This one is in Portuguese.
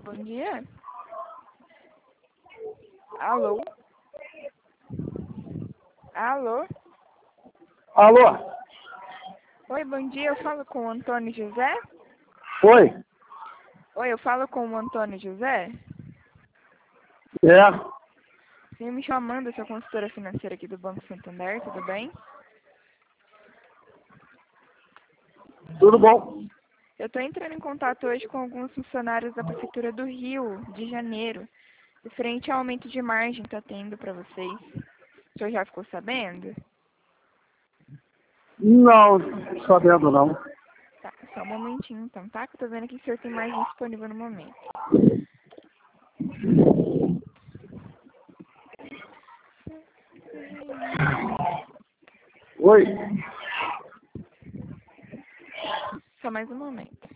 bom dia. Alô? Alô? Alô? Oi, bom dia. Eu falo com o Antônio José? Oi? Oi, eu falo com o Antônio José? É? Sim, me chamando, eu sou consultora financeira aqui do Banco Santander, tudo bem? Tudo bom? Eu estou entrando em contato hoje com alguns funcionários da Prefeitura do Rio de Janeiro, referente ao aumento de margem que está tendo para vocês. O senhor já ficou sabendo? Não, sabendo não. Tá, só um momentinho então, tá? Que eu tô vendo aqui que o senhor tem margem disponível no momento. Oi? Só mais um momento.